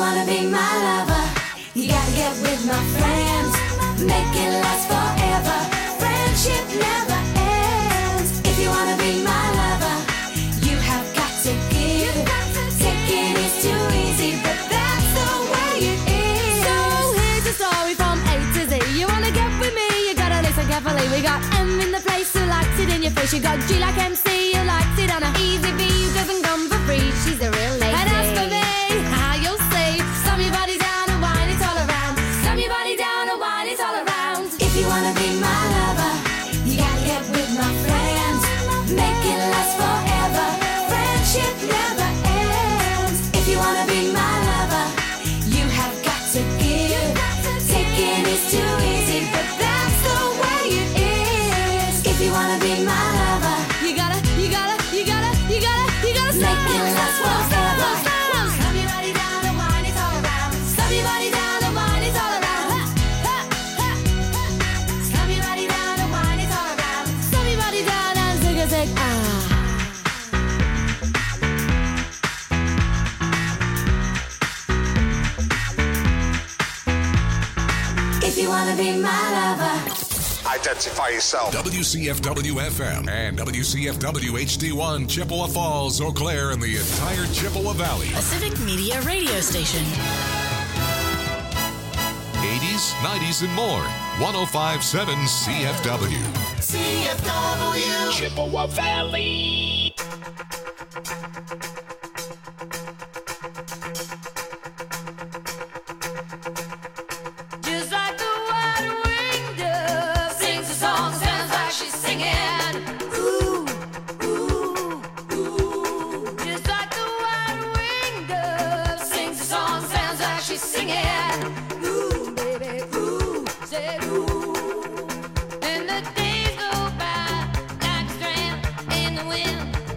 wanna be my lover, you gotta get with my friends. Make it last forever. Friendship never ends. If you wanna be my lover, you have got to give. Taking is too easy, but that's the way it is. So here's your story from A to Z. You wanna get with me, you gotta listen carefully. We got M in the place who likes it in your face. You got G like MC who likes it on a easy V who doesn't come for free. She's a real lady. And as for me, how you'll see, slam your body down and wine it all around. Slam your body down and wine it all around. If you wanna be my lover, you gotta get with my friends. Make it last forever. Friendship never ends. If you wanna be my lover, you have got to give. Taking is too easy, but that's the way it is. If you wanna be my lover, You gotta make it last forever. Slam your body down and wine it all around. Slam your body down and wine it all around. Slam your body down and wine it all around. Slam your body down and zig a zig. If you wanna be my lover. Identify yourself. WCFW FM and WCFW HD1 Chippewa Falls, Eau Claire, and the entire Chippewa Valley. A civic media radio station. 80s, 90s, and more. 1057 CFW. CFW. Chippewa Valley. Just like the white-winged dove sings a song, sounds like she's singing. Ooh, ooh, ooh. Just like the white-winged dove sings a song, sounds like she's singing. Ooh, baby, ooh, say ooh. And the days go by like a strand in the wind.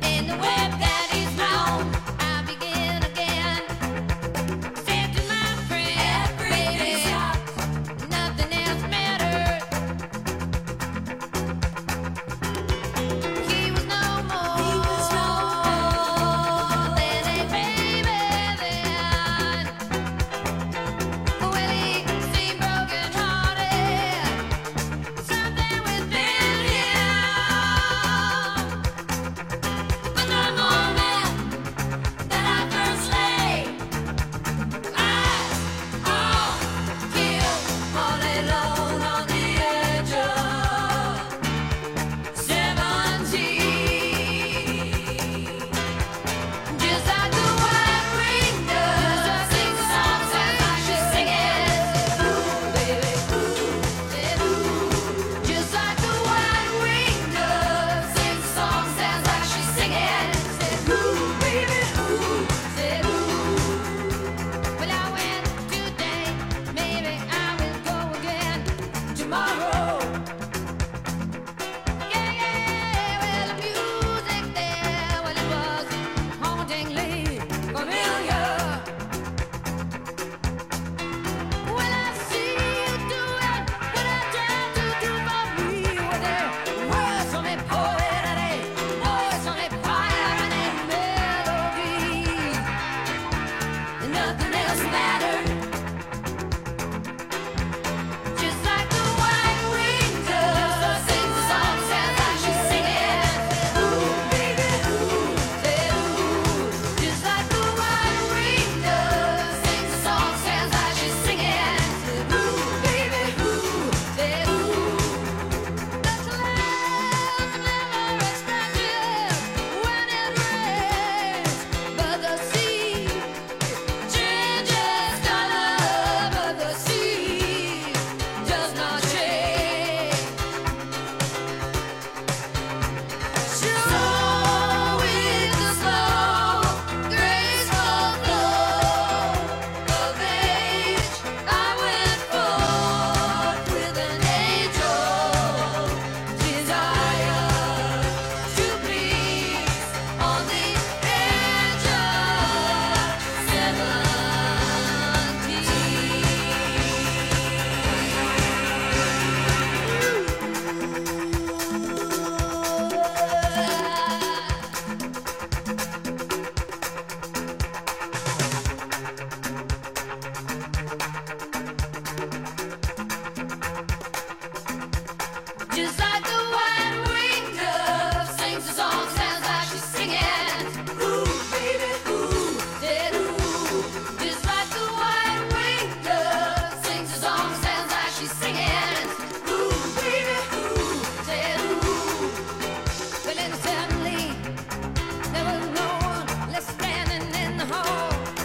Just like the white-winged dove sings a song, sounds like she's singing. Ooh, baby, ooh, said ooh. Just like the white-winged dove sings a song, sounds like she's singing. Ooh, baby, ooh, said ooh. But then suddenly there was no one left standing in the hall.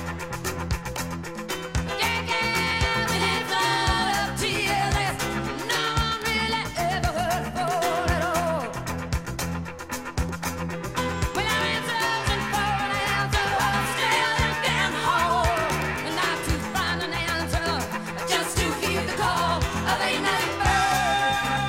Yeah, yeah, we had thought of tears. No one really ever heard before at all. Well, I ran searching for an answer, still down the hall, and not to find an answer, just to hear the call of a night bird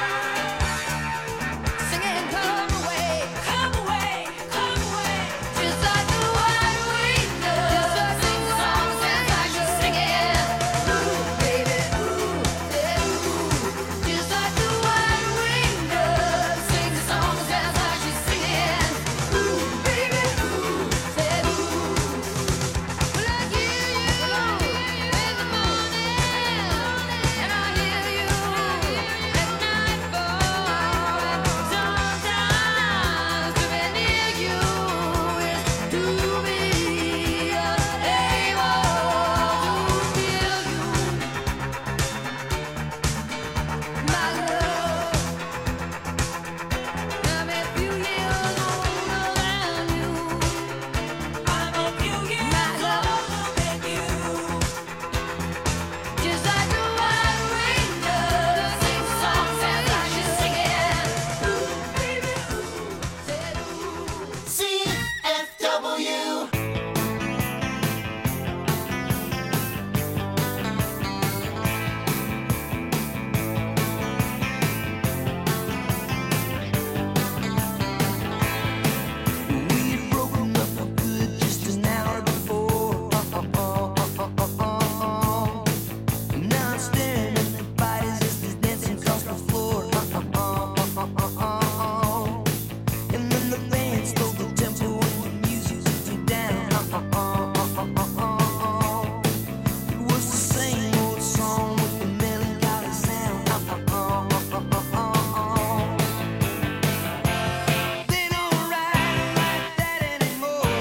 singing, "Come away, come away, come away." Just like the white-winged dove sings a song, sounds like she's singing. Ooh, baby, ooh, said ooh. Just like the white-winged dove sings a song, sounds like she's singing. Ooh, baby, ooh, said ooh. Well, I hear you in the morning, and I hear you at nightfall. Sometimes to be near you is to be able to feel you, my love. I'm a few years older than you. I'm a few years older than you. Just like the white-winged dove sings a song, sounds like she's singing. Ooh, baby, ooh, said ooh. CFW. We'd broken up for good just an hour before. Now I'm staring at the bodies as they're dancing across the floor. And then the band slowed the tempo and the music took me down. It was the same old song with the melancholy sound. They don't ride like that anymore.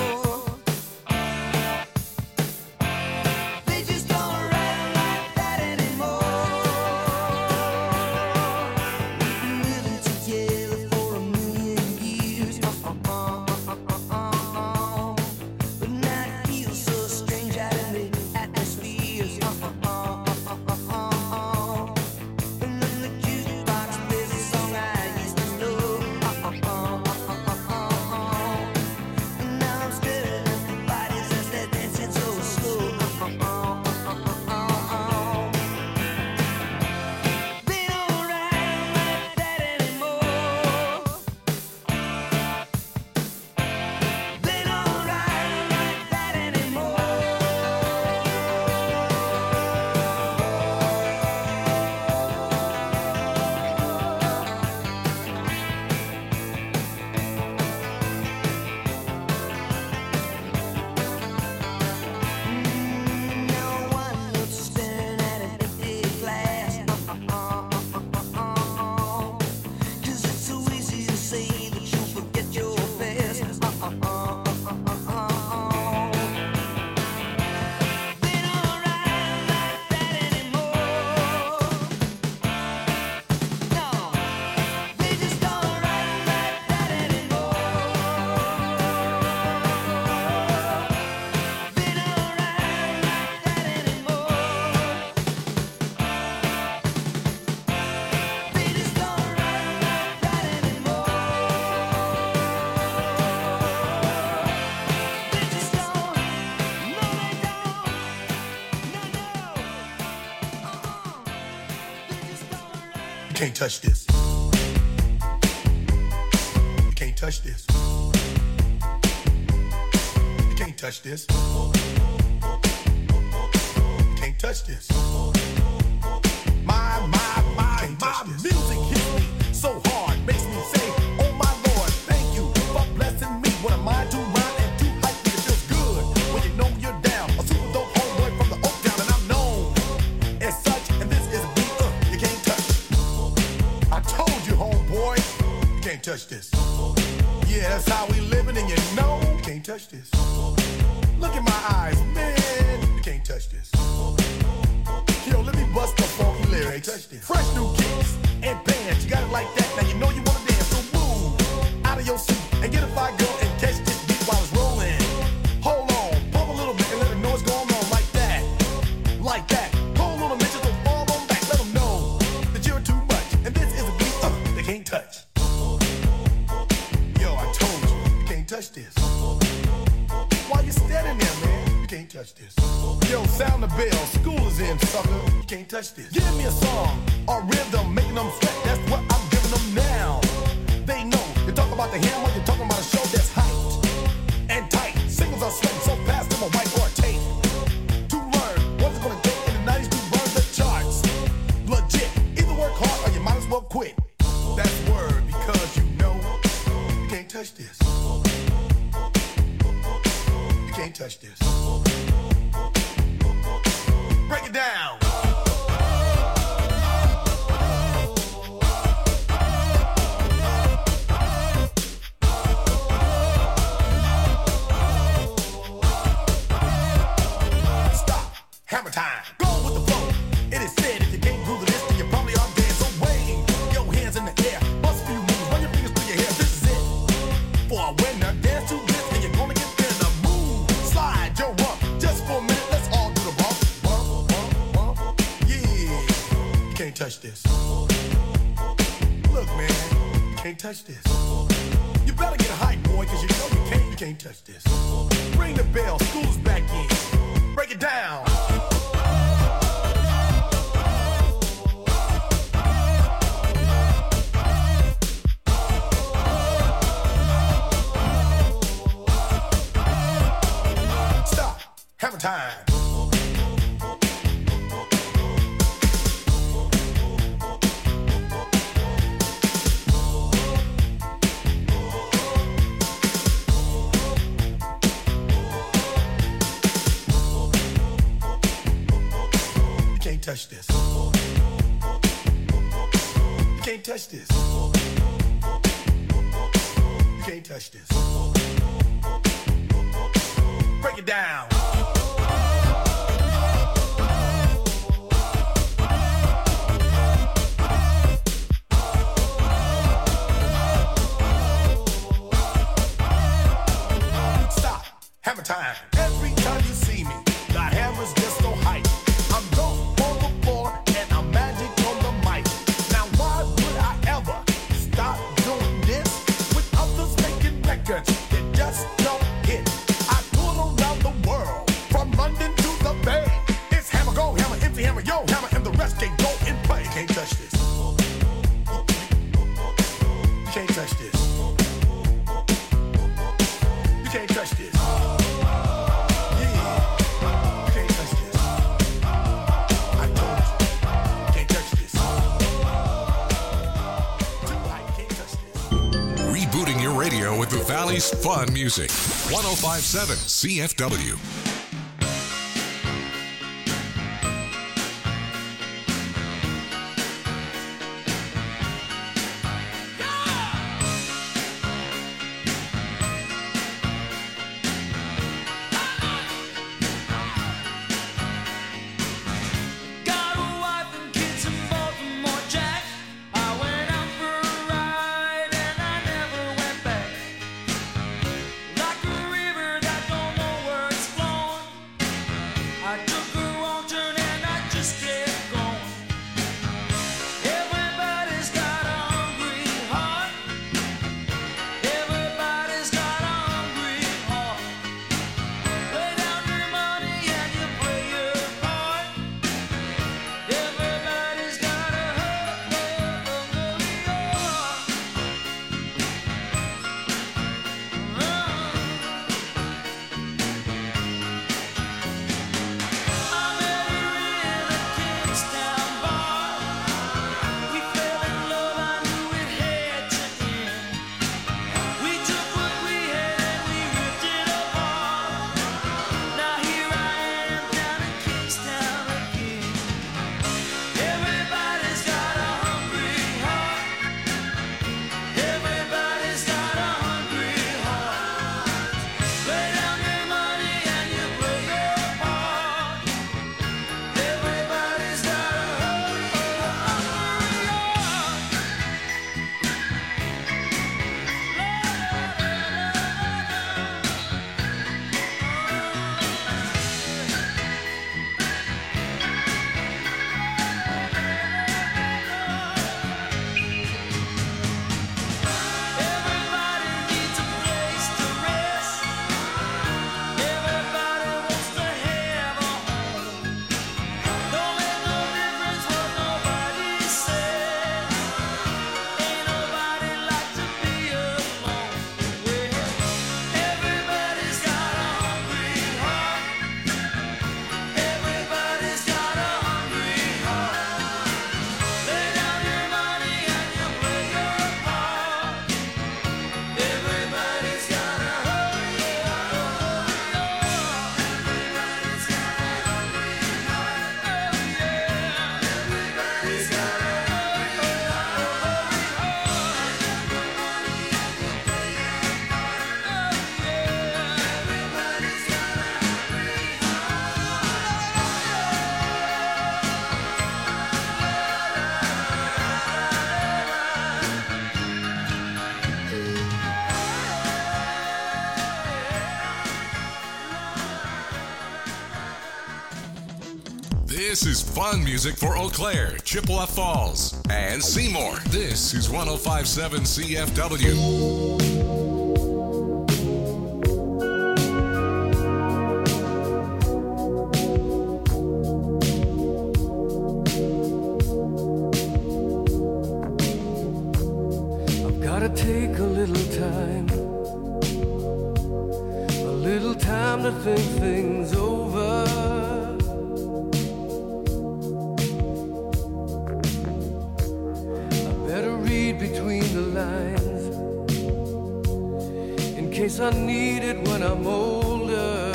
They just don't ride like that anymore. We've been living together for a million years. But now it feels so strange out in the atmospheres. And then the jukebox plays a song I used to know. And now I'm staring at the bodies as they're dancing so slow. They don't ride like that anymore. They don't ride like that anymore. Now one looks staring at an empty glass. 'Cause it's so easy to say that you forget your past. They don't ride like that anymore. No, they just don't ride like that anymore. They don't ride like that anymore. They just don't ride like that anymore. They just don't. No, they don't. No, no. They just don't ride. You can't touch this. You can't touch this. You can't touch this. You can't touch this. My music hits me so hard, makes me say, oh my Lord, thank you for blessing me. What am I to rhyme and do hype? It feels good when you know you're down. A super dope homeboy from the Oak Town, and I'm known as such. And this is a beat you can't touch. can't touch this. Yeah, that's how we living, and you know you can't touch this. Look in my eyes, man, you can't touch this. Yo, let me bust the funky lyrics. Touch this. Fresh new kicks and bands, you got it like that. Now you know you wanna dance, so move out of your seat and get a fire girl and catch this beat while it's rolling. Hold on, pump a little bit and let them know what's going on like that, like that. Hold on a minute, so fall on back, let them know that you're too much, and this is a beat they can't touch. Yo, I told you, you can't touch this. Why you standing there, man? You can't touch this. Yo, sound the bell, school is in, sucker. You can't touch this. Give me a song or rhythm, making them sweat. That's what I'm giving them now. They know. You talk about the hammer, you're talking about a show that's hyped and tight. Singles are sweating so fast, them a white or a tape. To learn what it's gonna take in the 90s to burn the charts. Legit. Either work hard or you might as well quit. That's word because you know you can't touch this. You can't touch this. Break it down. Stop. Hammer time. Go with the flow. It is said if you can't groove the list, then you probably are dead. So wave your hands in the air. Bust a few moves. Run your fingers through your hair. This is it. For a winner, dance to this, and you're gonna get there. The move. Slide your rump. Just for a minute, let's all do the bump. Bump, bump, bump. Yeah. You can't touch this. Look, man. You can't touch this. You better get hype, boy, cause you know you can't touch this. Ring the bell. School's back in. Break it down. Stop. Hammer time. You can't touch this. You can't touch this. You can't touch this. Break it down. Stop. Hammer time. Every time you see me, the hammer's just so hype. I'm dope on the floor and I'm magic on the mic. Now why would I ever stop doing this with others making records that just don't hit? I tour around the world, from London to the Bay. It's hammer, go hammer, empty hammer, yo hammer, and the rest can go and play. You can't touch this. You can't touch this. You can't touch this. Rebooting your radio with the Valley's fun music. 105.7 CFW. Got a wife and kids in Baltimore, Jack. I went out for a ride and I never went back. Like a river that don't know where it's flowing. This is fun music for Eau Claire, Chippewa Falls, and Seymour. This is 105.7 CFW. Gotta take a little time to think things over. I better read between the lines in case I need it when I'm older.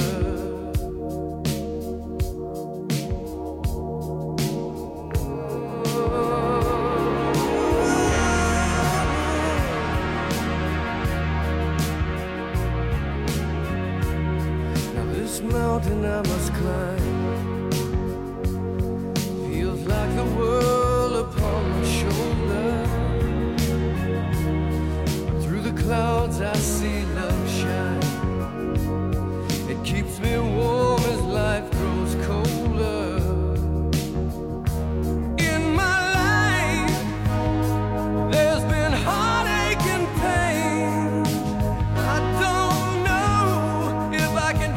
Mountain I must climb feels like the world upon my shoulder. Through the clouds I see love shine. It keeps me warm as life grows colder. In my life there's been heartache and pain. I don't know if I can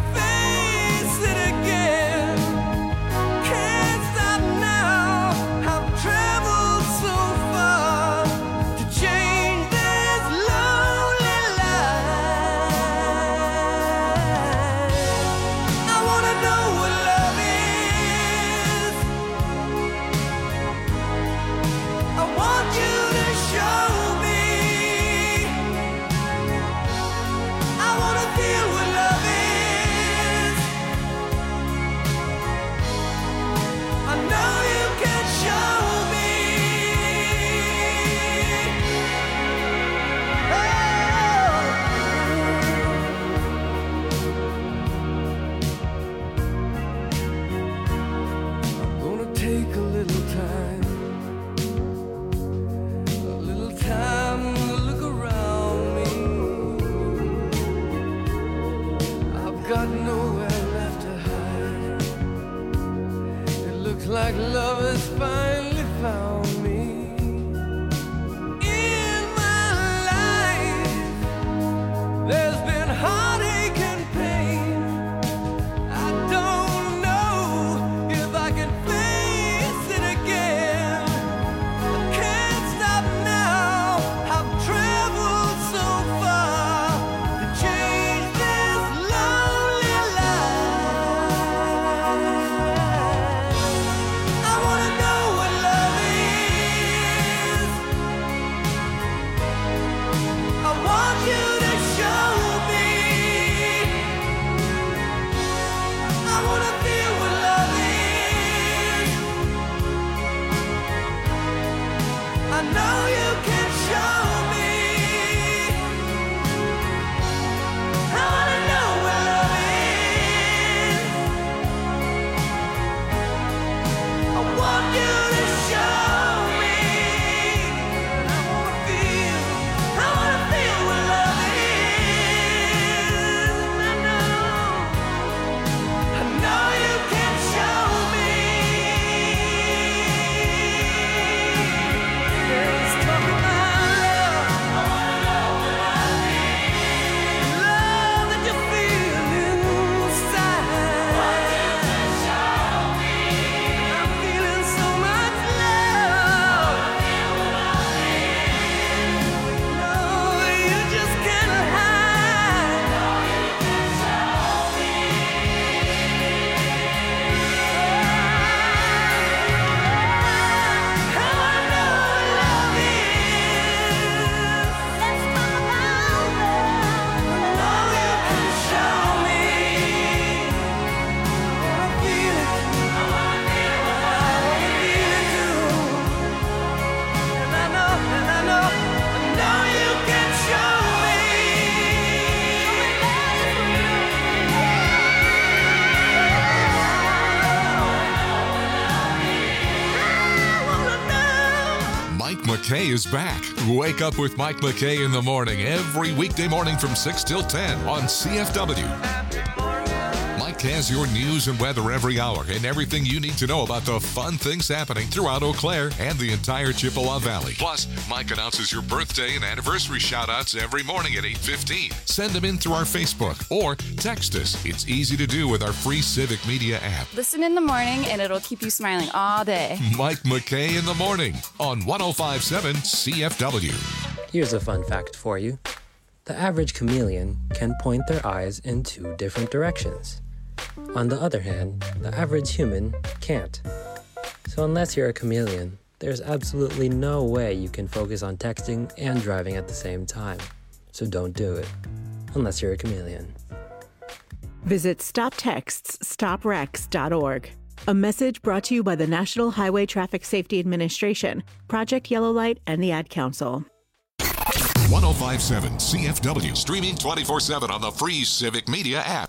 like love has finally found me. In my life there's been heartache and pain. I don't know if I can face it again. I can't stop now. I've traveled so far to change this lonely life. I wanna know what love is. I want you to show me. I wanna feel what love is. I know you can show me. I wanna know what love is. I want you to show me. I wanna feel what love is. I know you can show me. Let's talk about love. I wanna know what love is. Love that you feel inside. Want you to show me. I'm feeling so much love. Feel what love is. No, you just can't hide. No, you can show me. I wanna know what love is. Let's talk about love. No, you can show me. I feel it. I wanna feel what love is. Feel it too. And I know you can show me. I wanna know. Mike McKay is back. Wake up with Mike McKay in the morning every weekday morning from 6 till 10 on CFW. Mike Mike has your news and weather every hour and everything you need to know about the fun things happening throughout Eau Claire and the entire Chippewa Valley. Plus, Mike announces your birthday and anniversary shout-outs every morning at 8:15. Send them in through our Facebook or text us. It's easy to do with our free Civic Media app. Listen in the morning and it'll keep you smiling all day. Mike McKay in the morning on 105.7 CFW. Here's a fun fact for you. The average chameleon can point their eyes in 2 different directions. On the other hand, the average human can't. So unless you're a chameleon, there's absolutely no way you can focus on texting and driving at the same time. So don't do it, unless you're a chameleon. Visit StopTextsStopWrecks.org. A message brought to you by the National Highway Traffic Safety Administration, Project Yellow Light, and the Ad Council. 105.7 CFW, streaming 24/7 on the free Civic Media app.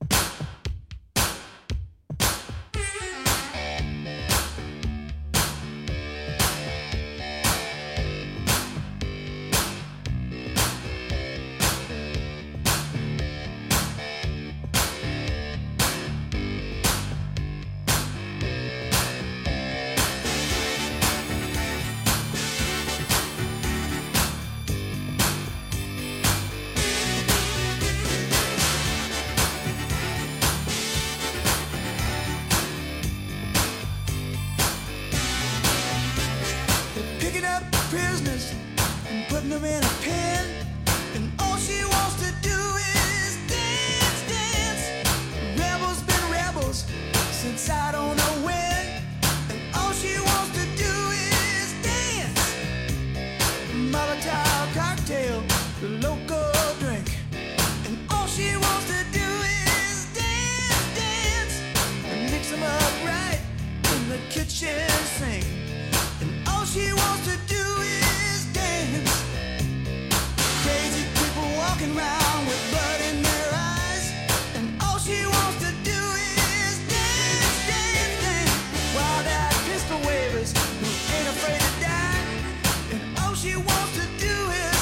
Picking up prisoners and putting them in a pen, and all she wants to do is dance, dance. Rebels been rebels since I don't know when, and all she wants to do is dance. Molotov cocktail, the local drink, and all she wants to do is dance, dance, and mix them up right in the kitchen sink. All she wants to do is dance. Crazy people walking around with blood in their eyes, and all she wants to do is dance, dance, dance. Wild-eyed pistol wavers who ain't afraid to die, and all she wants to do is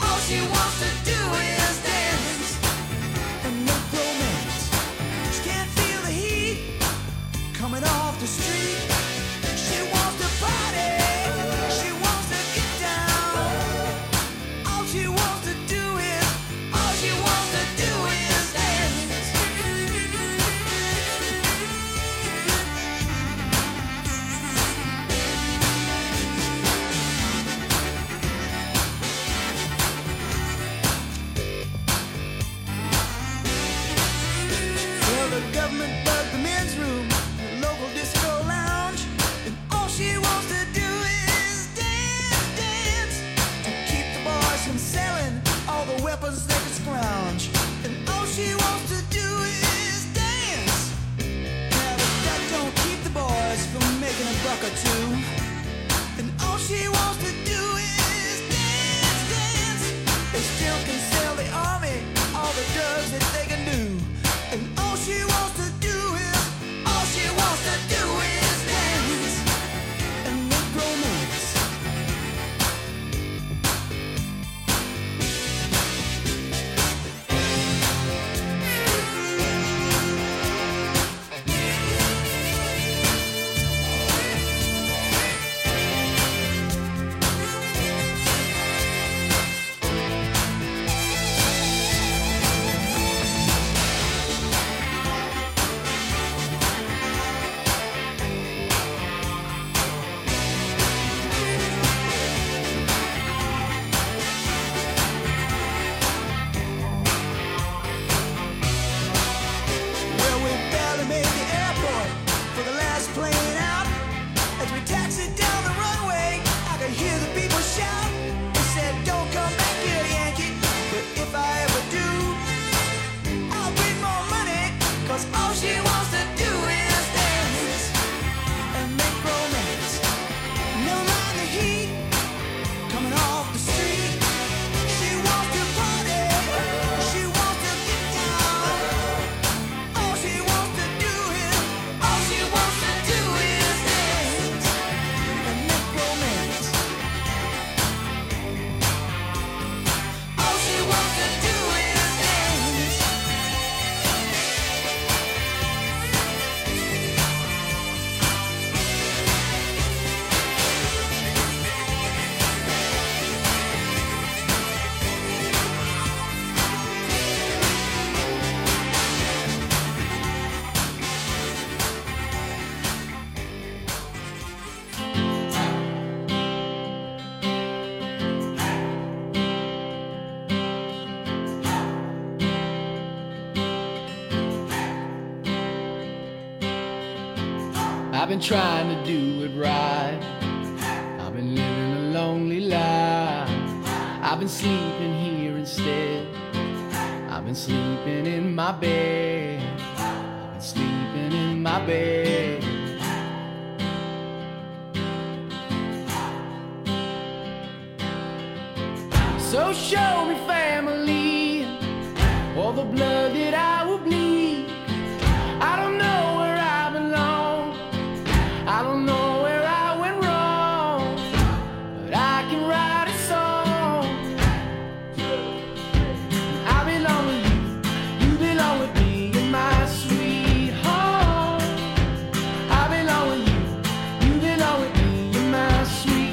dance. And no romance. She can't feel the heat coming off the street. She wants to party. The government bugged the men's room, the local disco lounge, and all she wants to do is dance, dance, to keep the boys from selling all the weapons they can scrounge. And all she wants to do is dance. Now, but that don't keep the boys from making a buck or two. And all she wants to do is dance, dance. They still can sell the army all the drugs that they can do. And all she wants to do is dance and make romance. been trying to do it right. I've been living a lonely life. I've been sleeping here instead. I've been sleeping in my bed. I've been sleeping in my bed. So show me family, all the blood that I will bleed. I don't know where I belong. I don't know where I went wrong, but I can write a song. I belong with you, you belong with me, you're my sweet home. I belong with you, you belong with me, you're my sweet.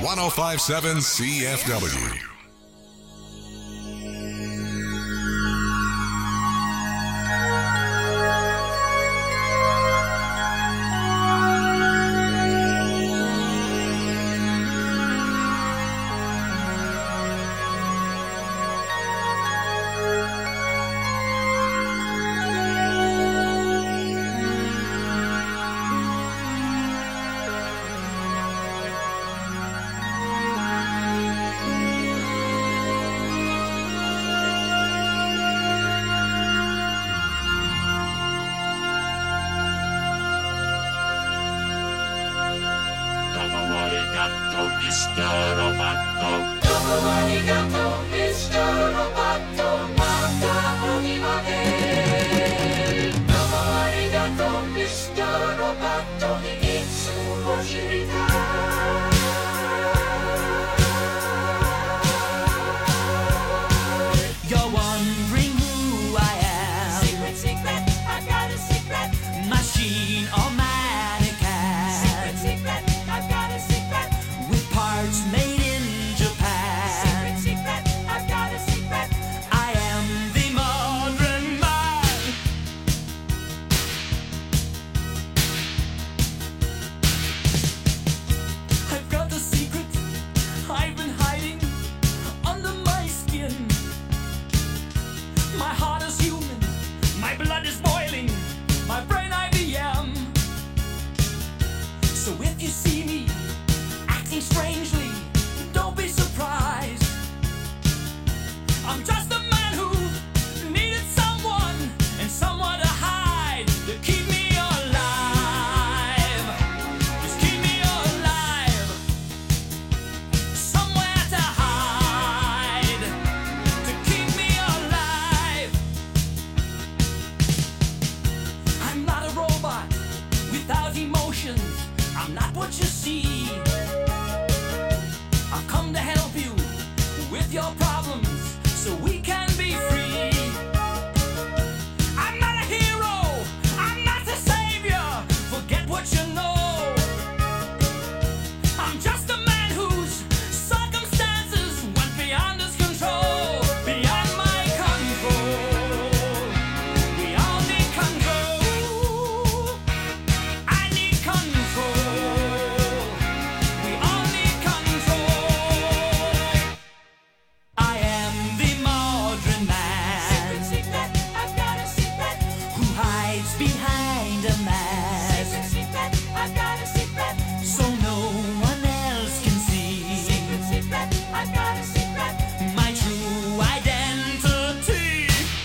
1057 CFW. You're wondering who I am. Secret, secret, I've got a secret. Machine or mannequin. Secret, secret, I've got a secret. With parts made in Japan. Secret, secret, I've got a secret. I am the modern man. I've got the secret I've been hiding under my skin. My heart is human, my blood is boiling, my brain IBM. So if you see me acting strangely, don't be surprised. I'm just a man who needed someone and someone to hide to keep me alive. Just keep me alive. Somewhere to hide to keep me alive. I'm not a robot without emotions. I'm not what you see. I've come to help you with your problems so we can be free. I'm not a hero, I'm not the savior. Forget what you know. I'm just a man whose circumstances went beyond his control, beyond my control. We all need control. I need control. We all need control. I am the modern man. Secret, secret, I've got a secret. Who hides behind a mask Secret, secret, I've got a secret. so no one else can see Secret, secret, I've got a secret. my true identity.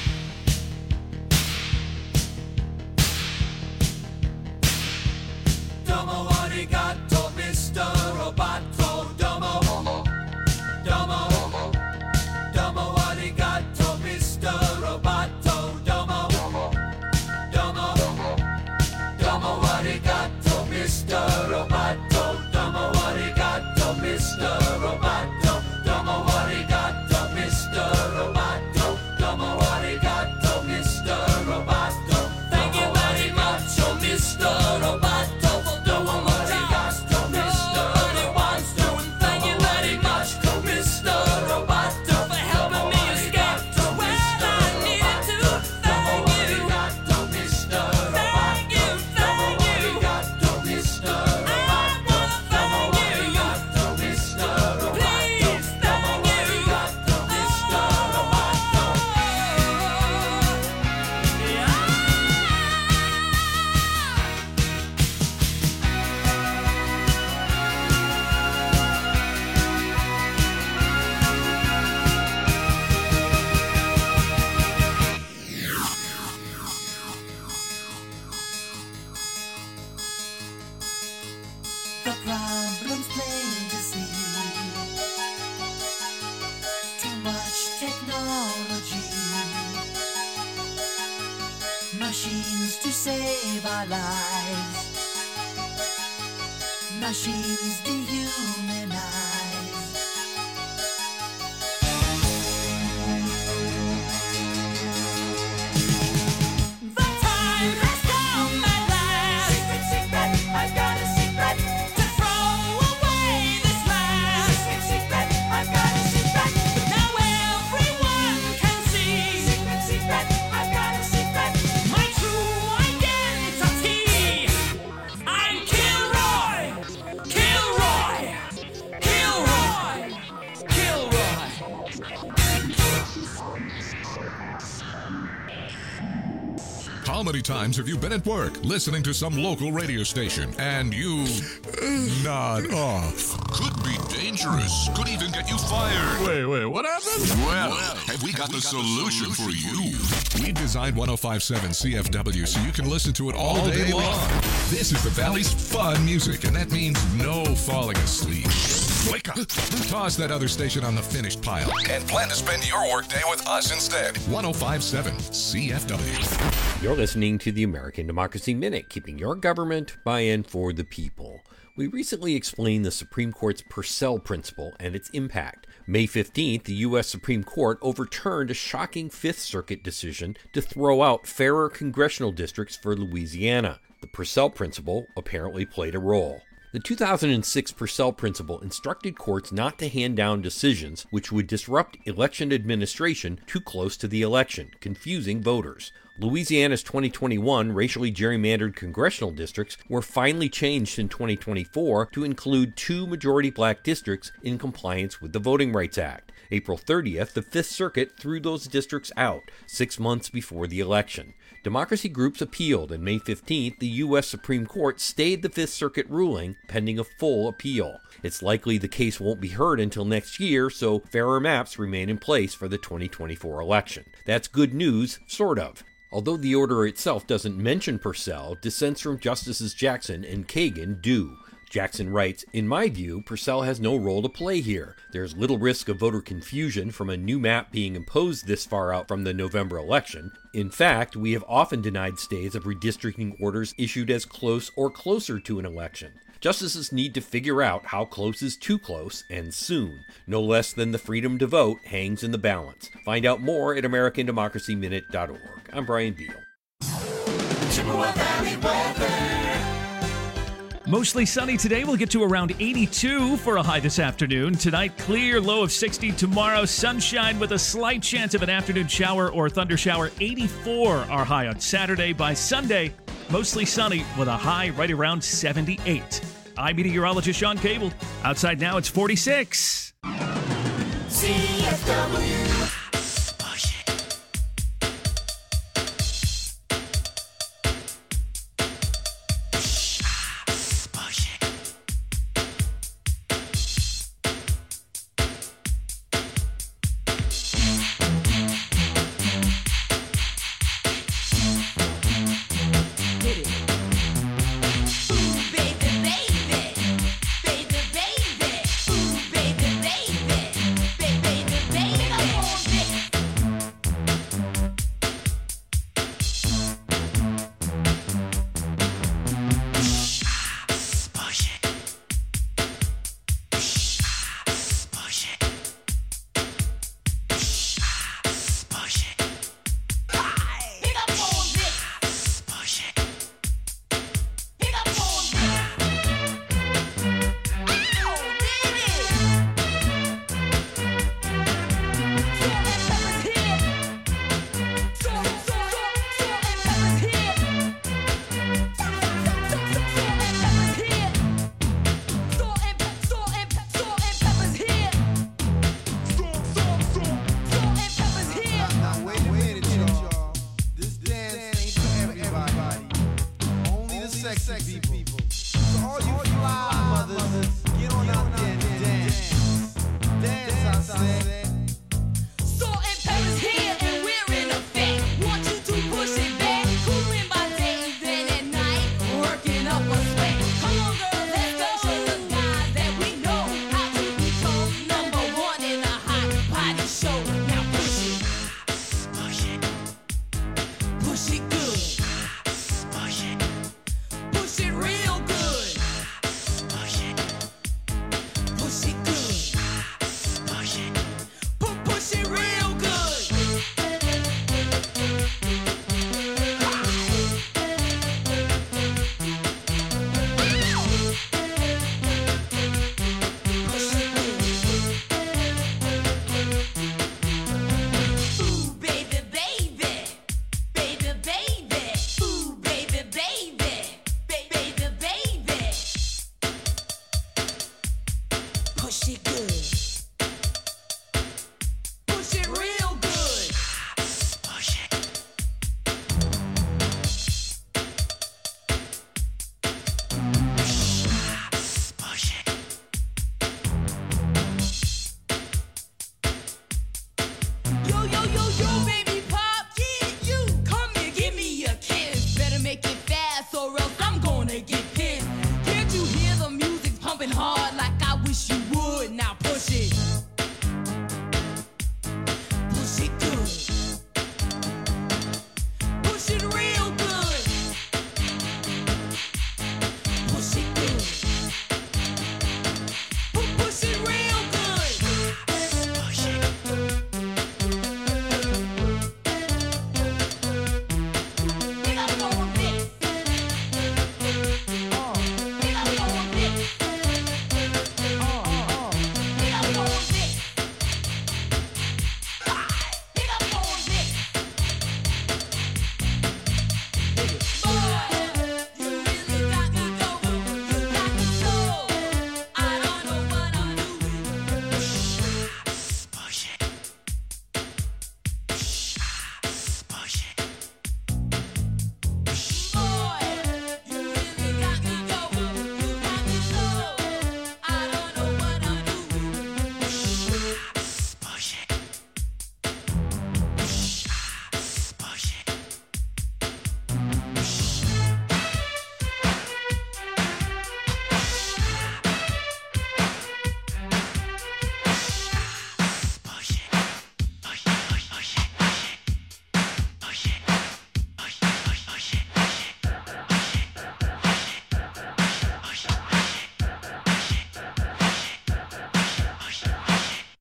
Domo arigato, Mr. Roboto. Domo. Domo. Domo arigato, Mr. Roboto. Domo. Domo. Domo arigato, Mr. Roboto. Domo arigato, Mr. Roboto. Domo arigato, Mr. Roboto. Domo arigato, Mr. Roboto. Thank you very much, oh Mr. Roboto. Domo arigato, Mr. Roboto. Thank you very much Oh Mr. Roboto. for helping me escape to where I needed to. Thank you, Mr. thank you, thank you. Arigato, Mr. Roboto. Domo arigato, Mr. Roboto. Please, thank you. Arigato, Mr. Roboto. The problem's plain to see. Too much technology. Machines to save our lives. Machines dehumanize. The time has come at last. Secret, secret, I've got a secret. To throw away this man. How many times have you been at work listening to some local radio station and you nod off? Could be dangerous. Could even get you fired. Wait, what happened? Well, have we got the solution for you? We designed 105.7 CFW so you can listen to it all day long. This is the Valley's fun music, and that means no falling asleep. Wake up. Toss that other station on the finished pile and plan to spend your workday with us instead. 105.7 CFW. You're listening to the American Democracy Minute, keeping your government by and for the people. We recently explained the Supreme Court's Purcell principle and its impact. May 15th, the U.S. Supreme Court overturned a shocking Fifth Circuit decision to throw out fairer congressional districts for Louisiana. The Purcell principle apparently played a role. The 2006 Purcell principle instructed courts not to hand down decisions which would disrupt election administration too close to the election, confusing voters. Louisiana's 2021 racially gerrymandered congressional districts were finally changed in 2024 to include 2 majority black districts in compliance with the Voting Rights Act. April 30th, the Fifth Circuit threw those districts out, 6 months before the election. Democracy groups appealed, and May 15th, the U.S. Supreme Court stayed the Fifth Circuit ruling pending a full appeal. It's likely the case won't be heard until next year, so fairer maps remain in place for the 2024 election. That's good news, sort of. Although the order itself doesn't mention Purcell, dissents from Justices Jackson and Kagan do. Jackson writes, "In my view, Purcell has no role to play here. There's little risk of voter confusion from a new map being imposed this far out from the November election. In fact, we have often denied stays of redistricting orders issued as close or closer to an election. Justices need to figure out how close is too close, and soon. No less than the freedom to vote hangs in the balance." Find out more at AmericanDemocracyMinute.org. I'm Brian Beal. Chippewa Valley weather. Mostly sunny today. We'll get to around 82 for a high this afternoon. Tonight, clear, low of 60. Tomorrow, sunshine with a slight chance of an afternoon shower or thunder shower. 84 our high on Saturday. By Sunday, mostly sunny with a high right around 78. I'm meteorologist Sean Cable. Outside now, it's 46. CFW.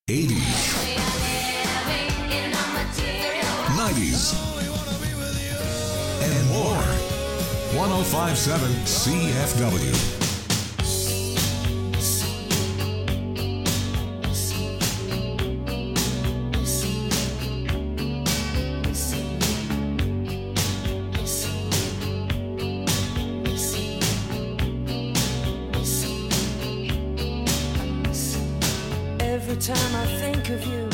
80s, 90s, and more. 105.7 CFW. Every time I think of you,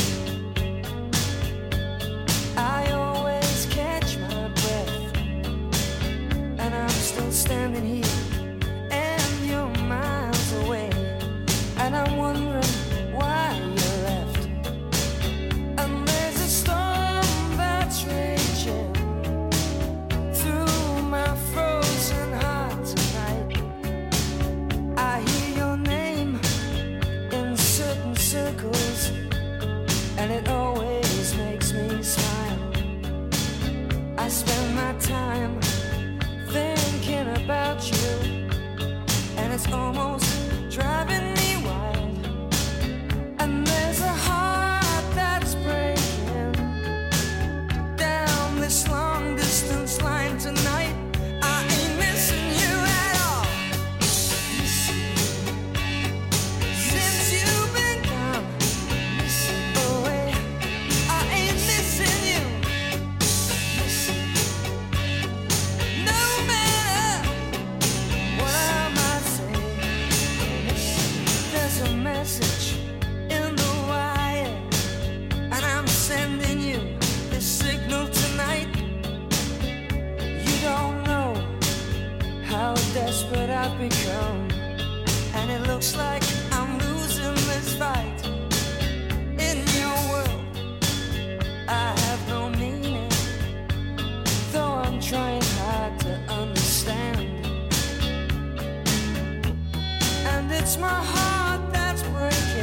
I always catch my breath. And I'm still standing here, and you're miles away. And I'm wondering why you left. And there's a storm that's raging through my frozen heart tonight. I hear your name in certain circles, and it always makes me smile. I spend my time thinking about you, and it's almost driving me wild. And there's a heart that's breaking down this long distance line tonight. I ain't missing you at all. Since you've been gone away, I ain't missing you. No matter what I might say, there's a message in the wire, and I'm sending you this signal tonight. You don't know how desperate I've become, and it looks like I'm losing this fight. In your world, I have no meaning, though I'm trying hard to understand. And it's my heart that's breaking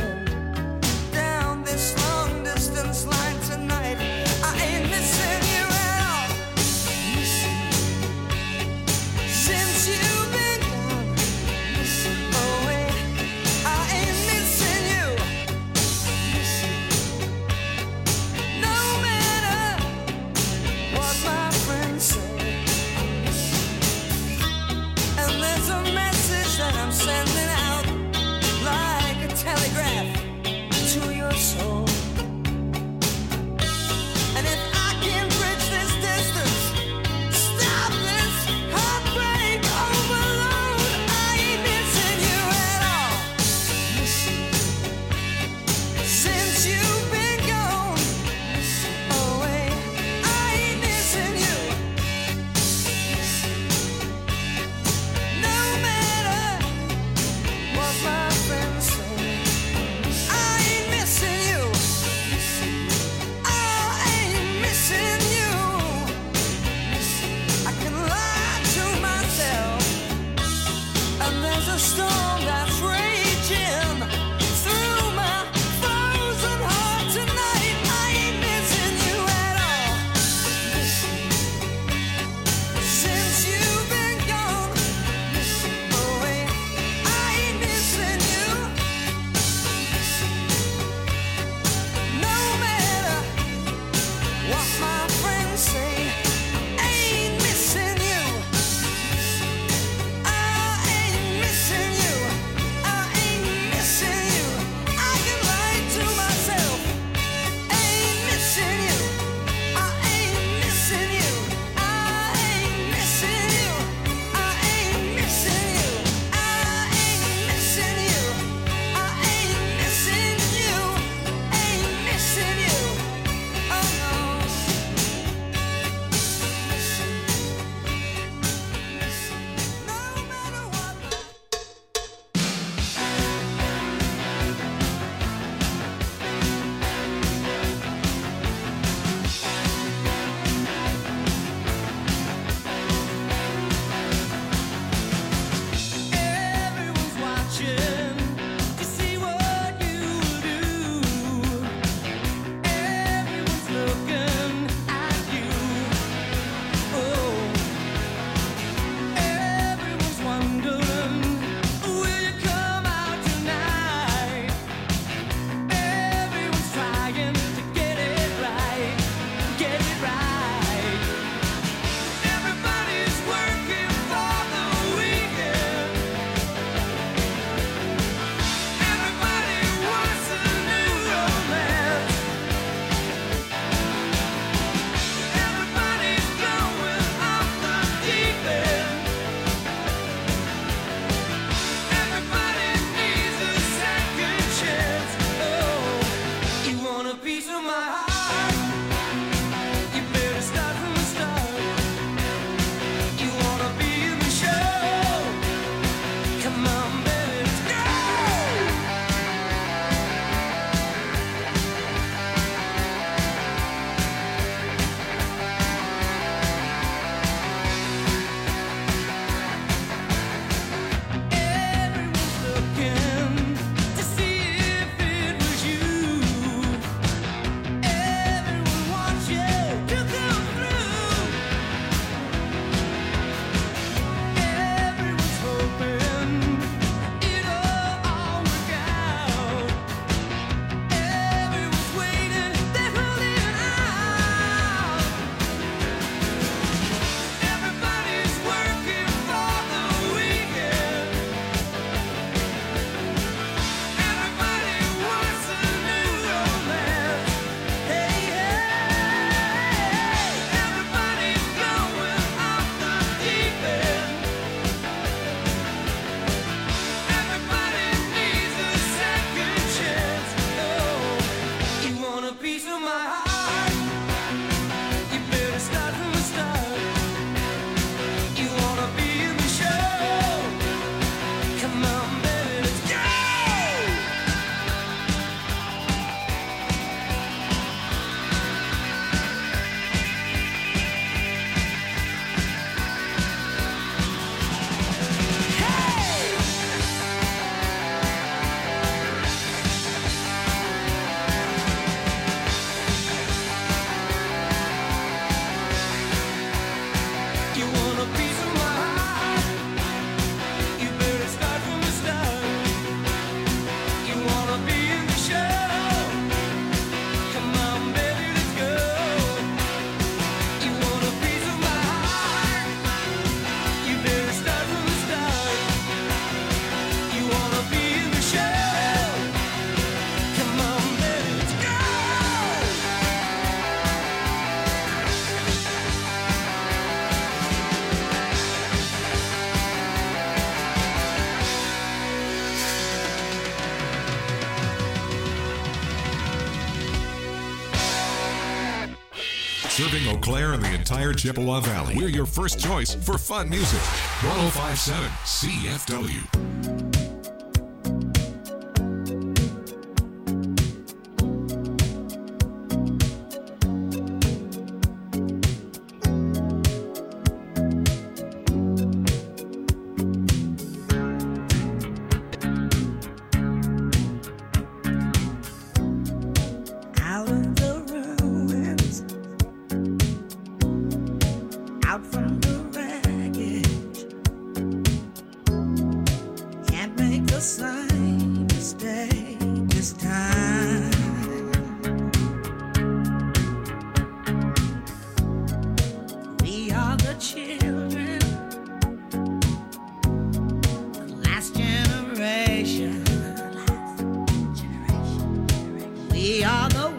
Serving Eau Claire and the entire Chippewa Valley. We're your first choice for fun music. 105.7 CFW. Out of the ruins, out from the wreckage, can't make the same mistake this time. We are the children, the last generation. We are the